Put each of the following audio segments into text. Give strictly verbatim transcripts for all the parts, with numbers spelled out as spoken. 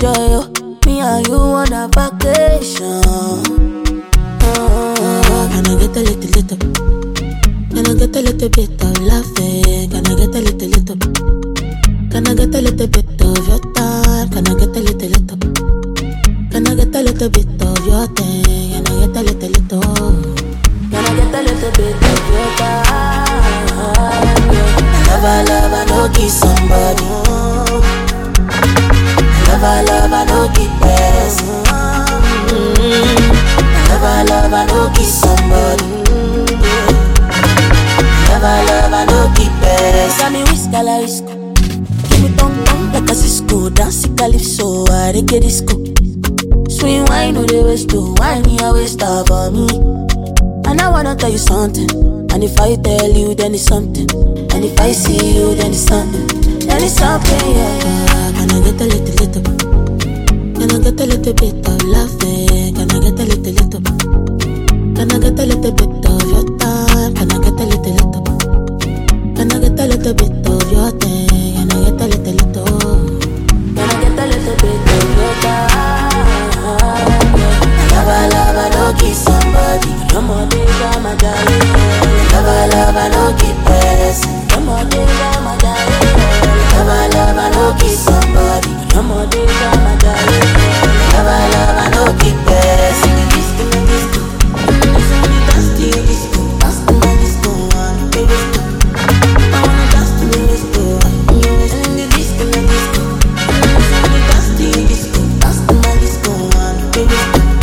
enjoy, oh. Me and you on a vacation. Oh, can I get a little, little? Can I get a little bit of laughing? Can I get a little, little? Can I get a little bit of your time? Can I get a little, little? Can I get a little bit of your thing? Can I get a little, little? Can I get a little bit of your time? Love, I love, I know kiss somebody. Love, I love, I know keep best. Love, I love, I know kiss somebody. Love, I love, I know keep best. Got me whisk, I like whisk. Give me tongue, tongue like a Cisco. Dance it, calypso, I dey get disco. Swing wine, no they waste to wine, you waste up for me. And I wanna tell you something. And if I tell you, then it's something. And if I see you, then it's something. Then it's something, yeah. Can I get a little, little? Can I get a little bit of laughing? Can I get a little, little? Can I get a little bit of your time? Can I get a little, little? Can I get a little bit of your thing? Can I get a little, little? Can I get a little bit of your time? Love, I love, I know kiss somebody. No more days, I'm a darling. Love, I love, I know keep pressing. No more days, I'm a darling. Love, I love, I know kiss somebody. No more days, I'm a darling. Love, I love, I know keep pressing. Disco, disco, dance to your disco, dance to my disco, one baby. I wanna dance to your disco, and the disco, disco, dance to your disco, dance to my disco, one baby.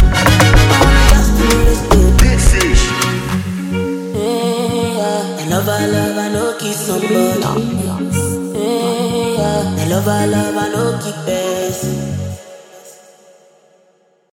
Love, I love, I know kiss somebody. Yeah, I love, I love, I know keep best.